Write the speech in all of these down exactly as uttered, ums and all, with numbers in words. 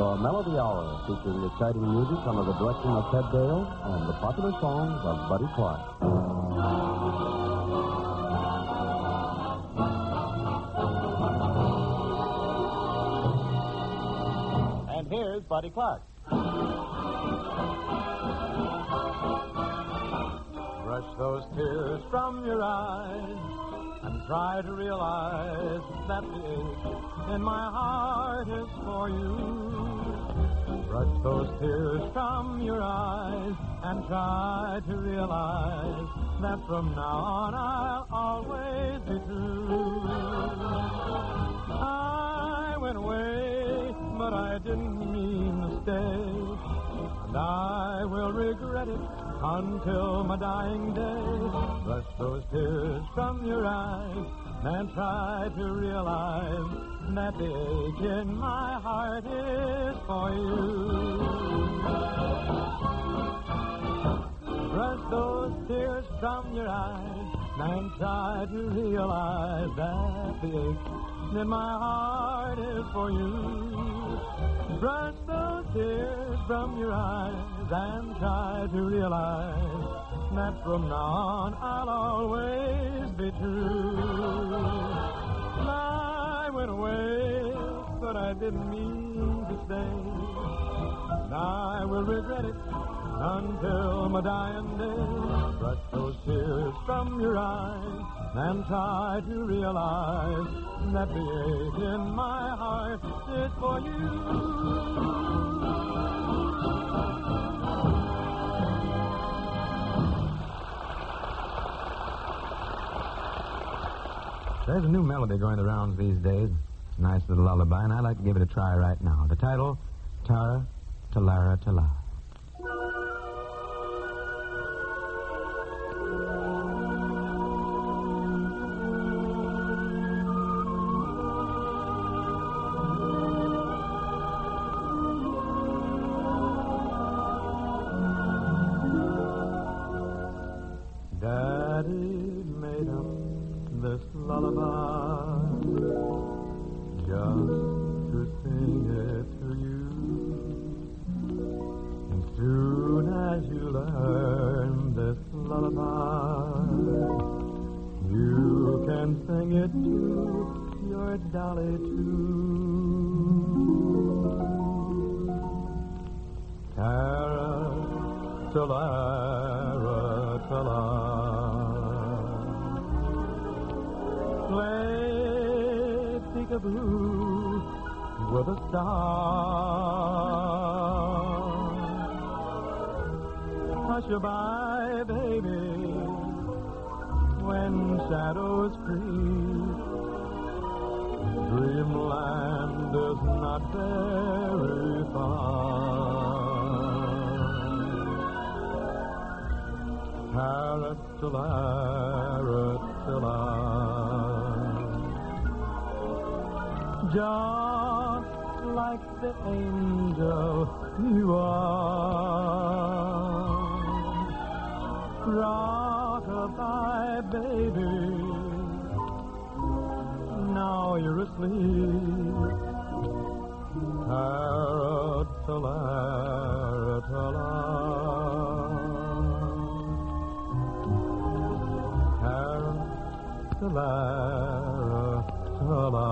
your Melody Hour, featuring exciting music under the direction of Ted Dale and the popular songs of Buddy Clark. And here's Buddy Clark. Brush those tears from your eyes and try to realize that the ache in my heart is for you. Brush those tears from your eyes and try to realize that from now on I'll always be true. I went away, but I didn't mean to stay, and I will regret it until my dying day. Brush those tears from your eyes and try to realize that the ache in my heart is for you. Brush those tears from your eyes and try to realize that the ache in my heart is for you. Brush those tears from your eyes and try to realize that from now on I'll always be true. I went away, but I didn't mean to stay, and I will regret it until my dying day. Brush those tears from your eyes and try to realize that the ache in my heart is for you. There's a new melody going the rounds these days. It's a nice little lullaby, and I'd like to give it a try right now. The title, Tara, Talara, Tala. Daddy made up this lullaby just to sing it to you. And soon as you learn this lullaby, you can sing it to your dolly too. Tara, Talara, Tala. Play peekaboo with a star. Hush your bye, baby, when shadows creep. Dreamland is not very far. Carrot to larrot to just like the angel you are. Rock-a-bye, baby, now you're asleep. Tarot-a-lara-ta-la. Tarot-a-lara-ta-la.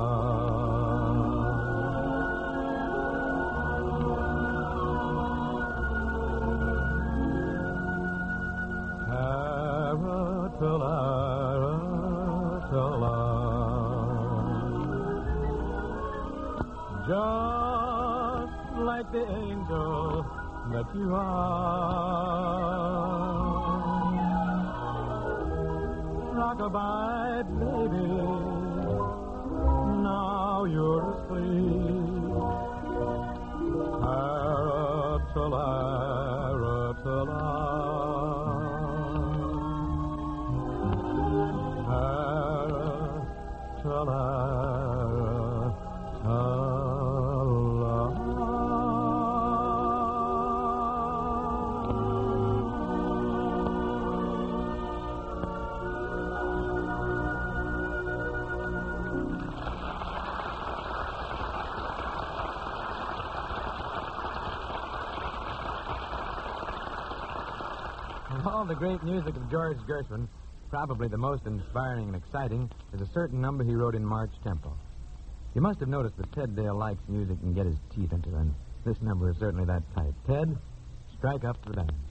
Just like the angel that you are. Rock-a-bye, baby, now you're asleep. Tarot-a-lara-ta-la. all the great music of George Gershwin, probably the most inspiring and exciting is a certain number he wrote in March tempo. You must have noticed that Ted Dale likes music and get his teeth into, and this number is certainly that type. Ted, strike up for the band.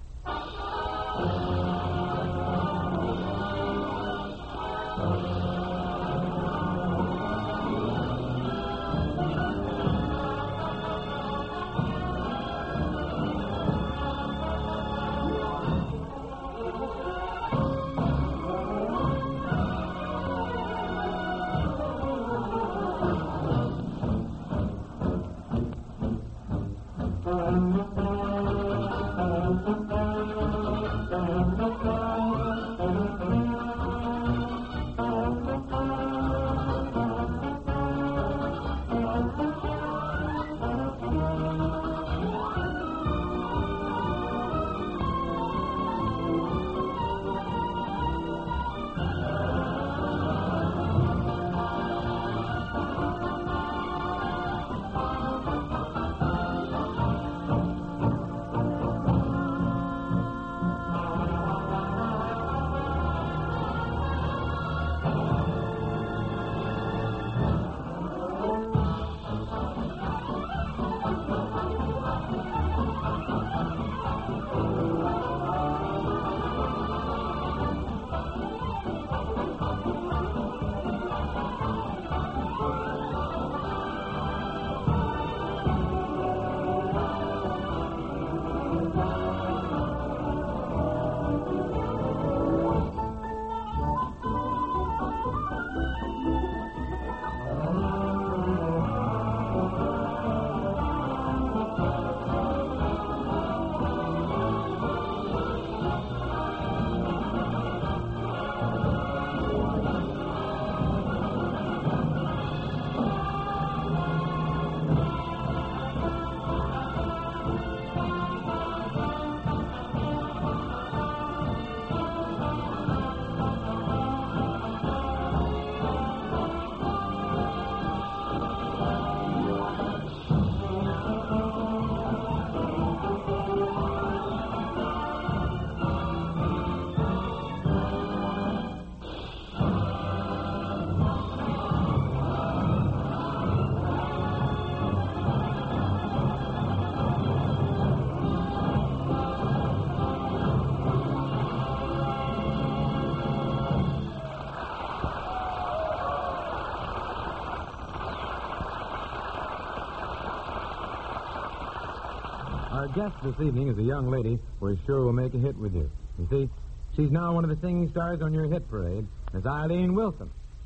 Our guest this evening is a young lady who is sure will make a hit with you. You see, she's now one of the singing stars on your hit parade, Miss Eileen Wilson.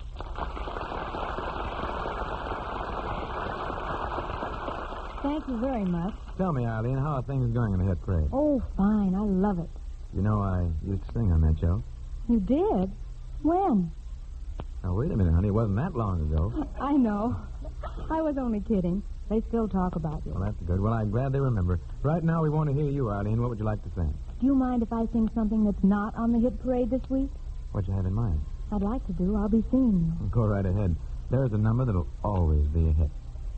Thank you very much. Tell me, Eileen, how are things going on the hit parade? Oh, fine. I love it. You know, I used to sing on that show. You did? When? Now, wait a minute, honey. It wasn't that long ago. I know. I was only kidding. They still talk about you. Well, that's good. Well, I'm glad they remember. Right now, we want to hear you, Eileen. What would you like to sing? Do you mind if I sing something that's not on the hit parade this week? What you have in mind? I'd like to do. I'll be singing you. Go right ahead. There's a number that'll always be a hit.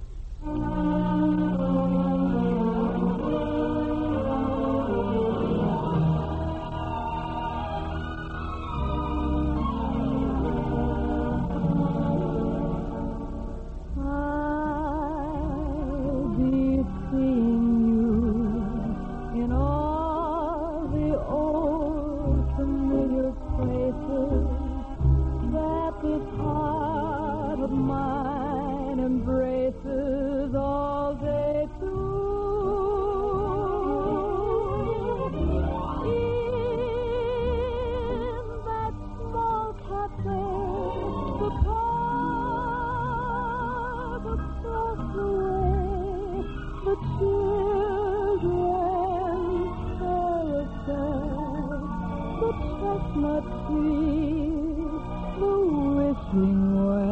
Chestnut tree, the wishing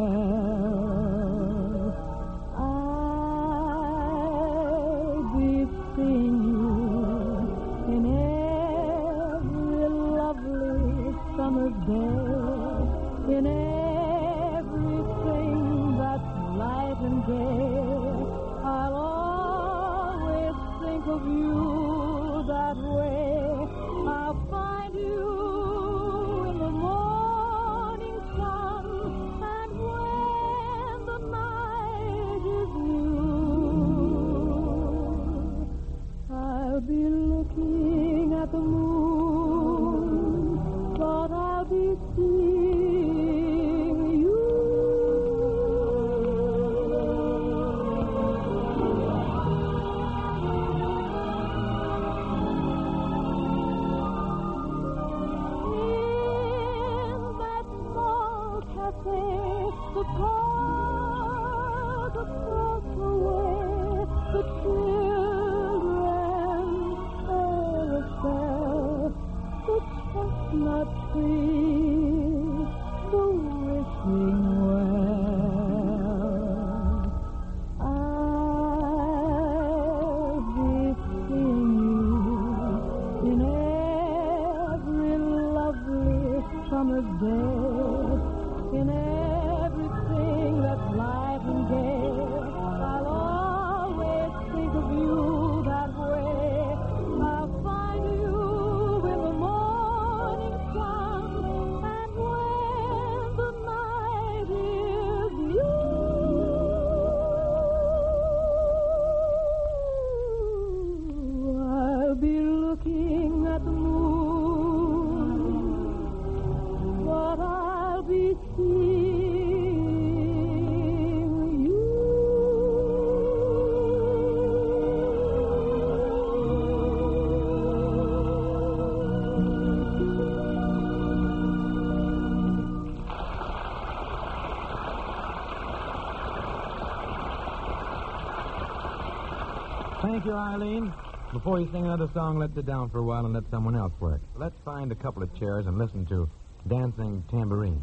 well. I'll be seeing you in every lovely summer's day, in everything that's light and gay. I'll always think of you that way. I'll find Thank you, Eileen. Before you sing another song, let's sit down for a while and let someone else work. Let's find a couple of chairs and listen to Dancing Tambourine.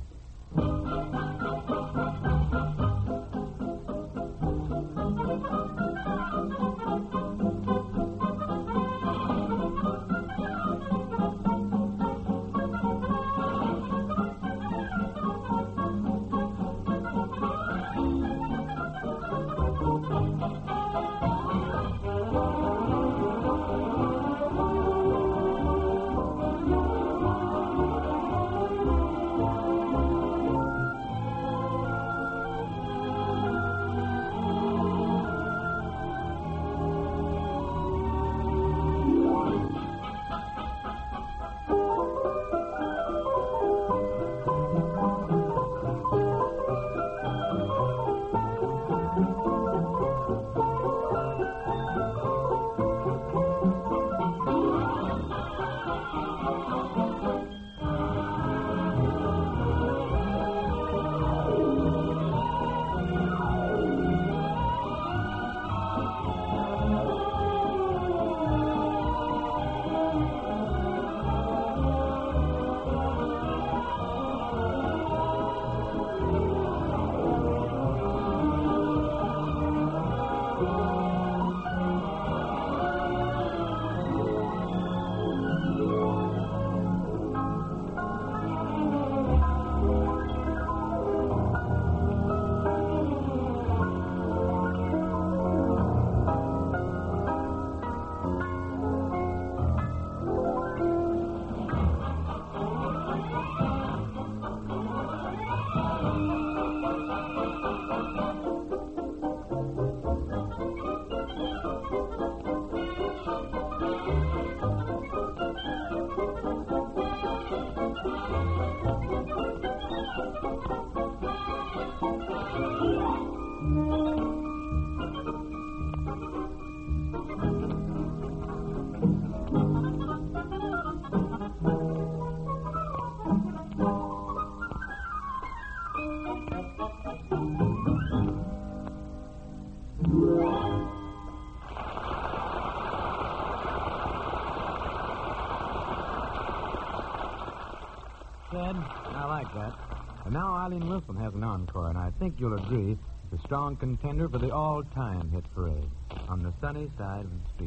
Ted, I like that. And now Eileen Wilson has an encore, and I think you'll agree it's a strong contender for the all-time hit parade, On the Sunny Side of the Street.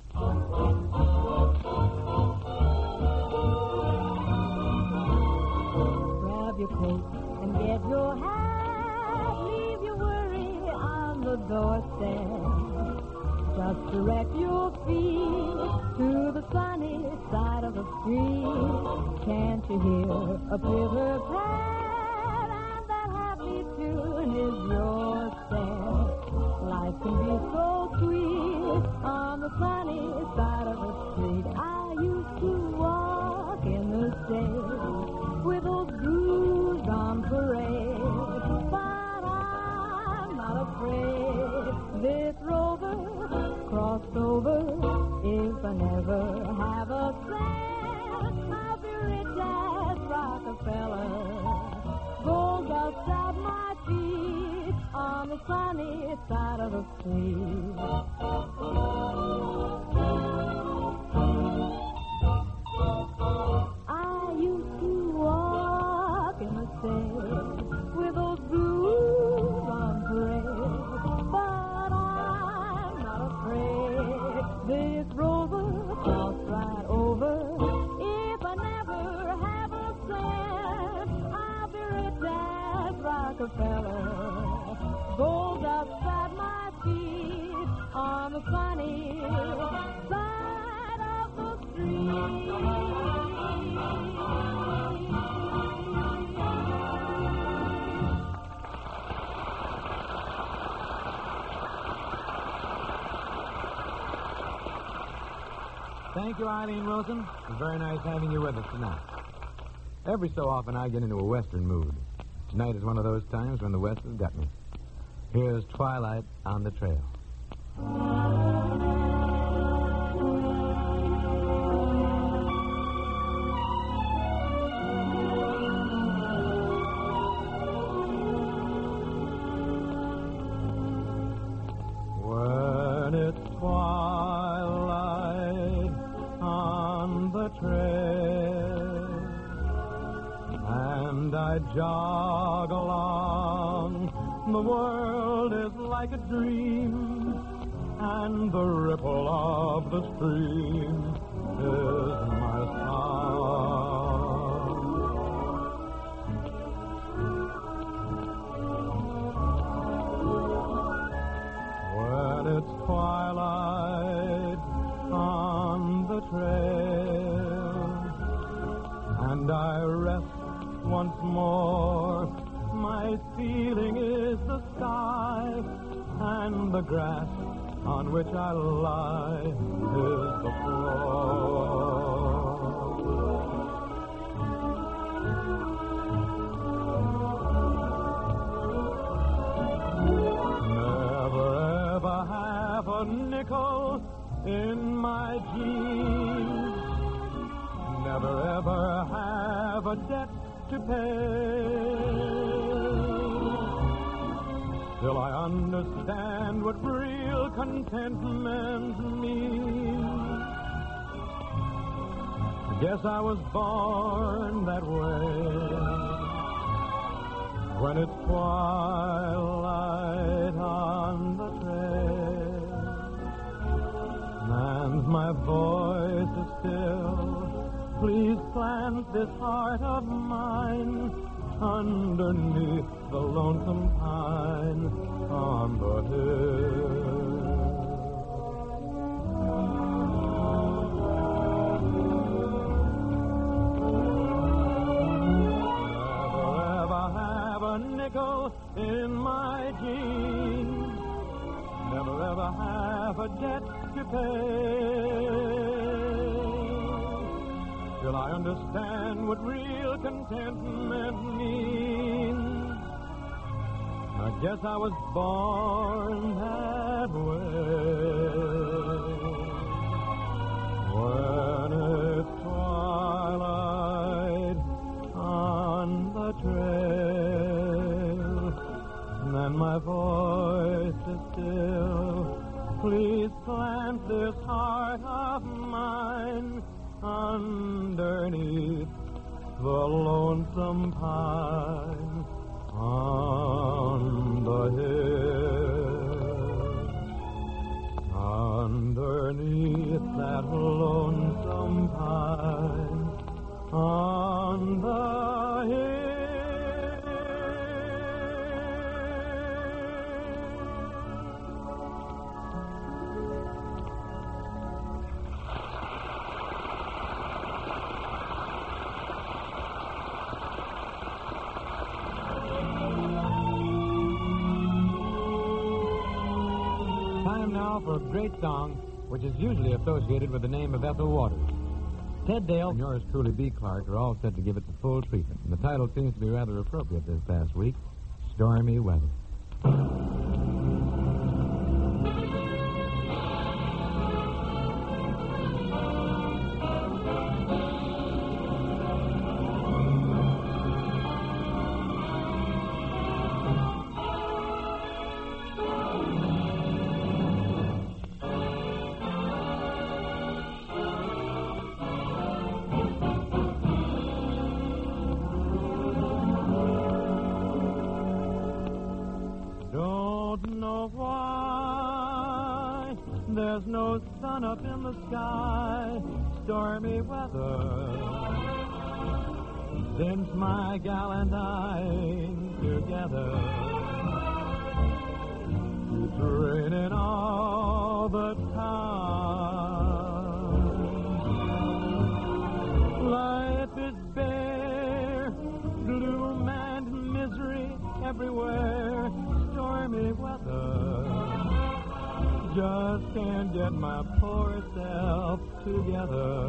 Grab your coat and get your hat. Leave your worry on the doorstep. Just direct your feet to the sunny side of the street. Can't you hear a pitter pat? And that happy tune is your step. Life can be so sweet on the sunny side of the street. I used to walk in the shade with those blues on parade, but I'm not afraid. This rover crossed over. If I never have a cent, I'll be rich as Rockefeller. Gold dust at my feet on the sunny side of the street. I used to walk in the shade with those blues on parade, but I'm not afraid. This rover crossed right over. If I never have a cent, I'll be rich as Rockefeller. Gold dust at my feet on the sunny side of the street. Thank you, Eileen Wilson. It was very nice having you with us tonight. Every so often I get into a Western mood. Tonight is one of those times when the West has got me. Here's Twilight on the Trail. When it's twilight I jog along, the world is like a dream, and the ripple of the stream is my song. When it's twilight on the trail, and I rest once more, my feeling is the sky, and the grass on which I lie is the floor. Never ever have a nickel in my jeans, never ever have a debt to pay. Till I understand what real contentment means. I guess I was born that way. When it's twilight on the trail, and my voice is still, please plant this heart of mine underneath the lonesome pine on the hill. Never ever have a nickel in my jeans, never ever have a debt to pay. Till I understand what real contentment means. I guess I was born that way. When it's twilight on the trail, and my voice is still, please plant this heart of mine underneath the lonesome pine on the hill. Underneath that lonesome pine on the hill. Time now for a great song, which is usually associated with the name of Ethel Waters. Ted Dale and yours truly, B. Clark, are all set to give it the full treatment. And the title seems to be rather appropriate this past week, Stormy Weather. There's no sun up in the sky, stormy weather. Since my gal and I ain't together, it's raining all the time. Life is bare, gloom and misery everywhere, stormy weather. Just can't get my poor self together.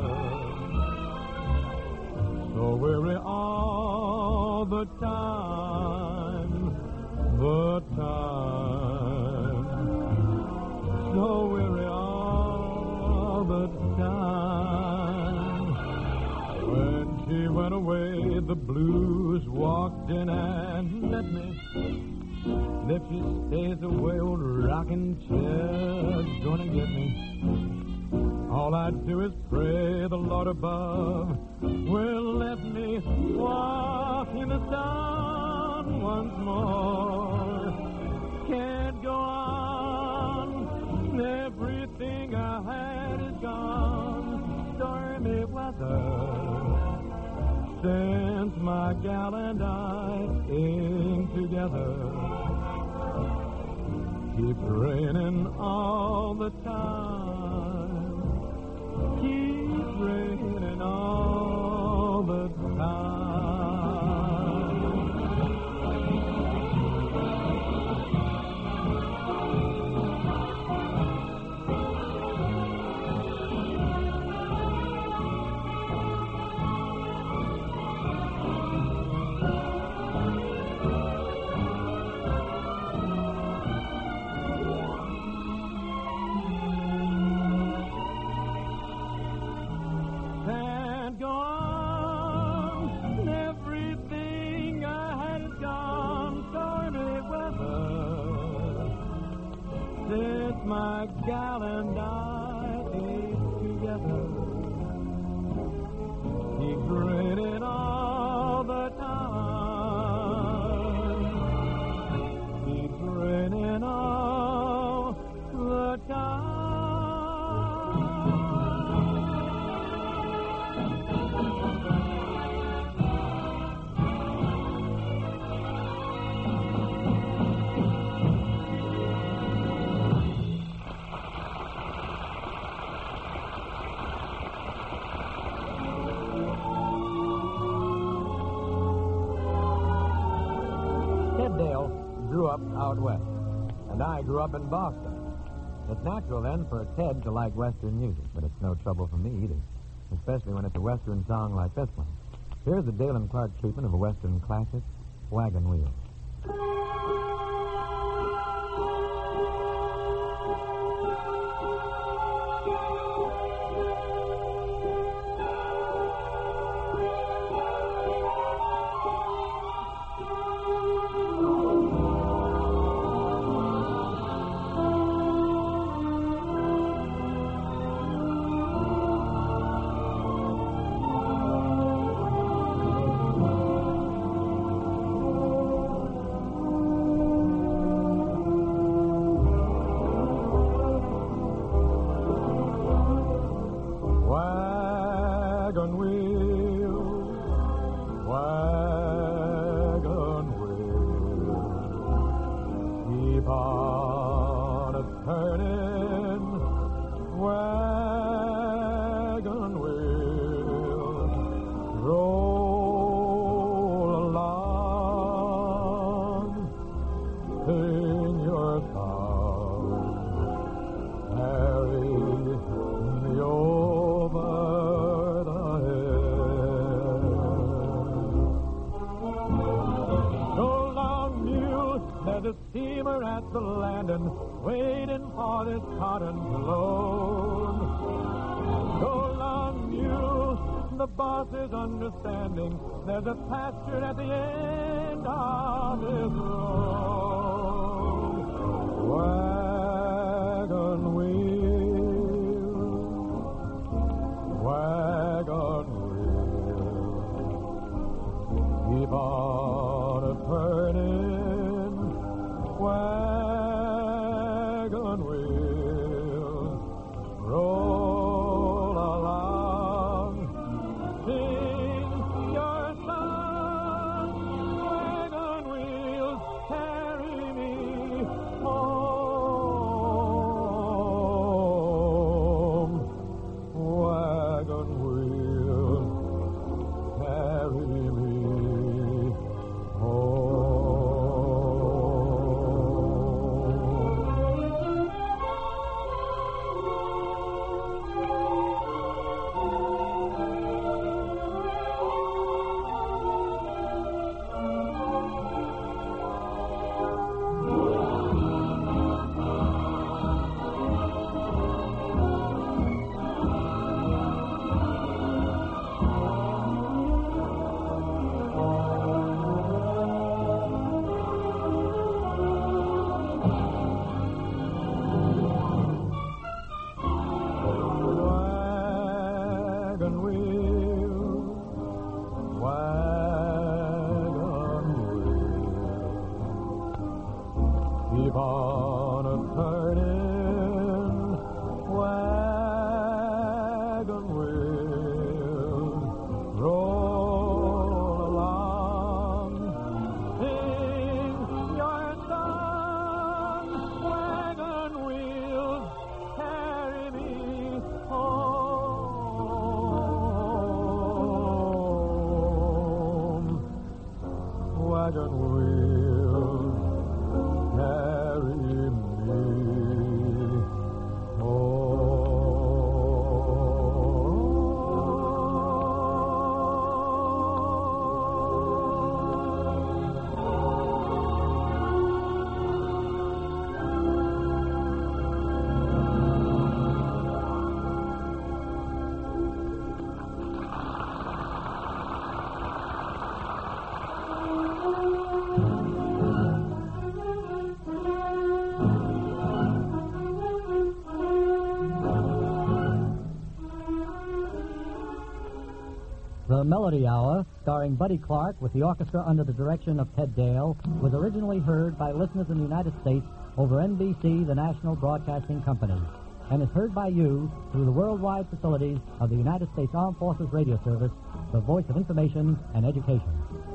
So weary all the time, the time. So weary all the time. When she went away, the blues walked in and met me. And if she stays away, old rocking chair's gonna get me. All I do is pray the Lord above will let me walk in the sun once more. Can't go on, everything I had is gone. Stormy weather since my gal and I ain't together. Keep raining all the time. Keep raining all the time. My gal and I ain't together. Keep raining all the time. Keep raining all the time. Dale grew up out west, and I grew up in Boston. It's natural, then, for Ted to like Western music, but it's no trouble for me either, especially when it's a Western song like this one. Here's the Dale and Clark treatment of a Western classic, Wagon Wheel. The steamer at the landing, waiting for this cotton to load. Go along, you, the boss is understanding. There's a pasture at the end of this road. Wagon wheel, wagon wheel, keep on a turning. Wagon wheel, roll along, sing your song. Wagon wheels, carry me home. Wagon wheel, carry me home. keep on a turning, wagon wheel, roll along, sing your song, wagon wheels, carry me home. Wagon wheels, carry me The Melody Hour, starring Buddy Clark with the orchestra under the direction of Ted Dale, was originally heard by listeners in the United States over N B C, the National Broadcasting Company, and is heard by you through the worldwide facilities of the United States Armed Forces Radio Service, the voice of information and education.